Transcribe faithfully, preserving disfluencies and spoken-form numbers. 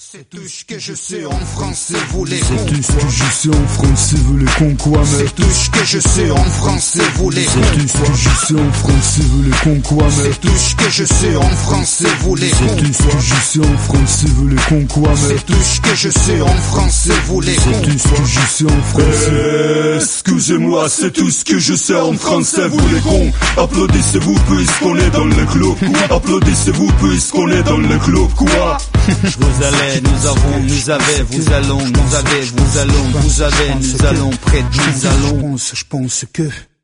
C'est tout ce que je sais en français, vous les cons. C'est tout ce que je sais en français, vous les cons quoi mec. C'est tout ce que je sais en français, vous les cons. C'est tout ce que je sais en français, vous les cons quoi mec. C'est tout ce que je sais en français, vous les cons. C'est tout ce que je sais en français, vous les cons quoi mec. C'est tout ce que je sais en français, vous les cons. C'est tout ce que je sais en français. Excusez-moi, c'est tout ce que je sais en français, vous les cons. Applaudissez-vous puisqu'on est dans le club. Applaudissez-vous puisqu'on est dans le club, quoi. Vous allez, nous avons, nous avez, vous allons, nous avez, vous allons, vous avez, nous allons, près de nous allons. Je pense, je pense que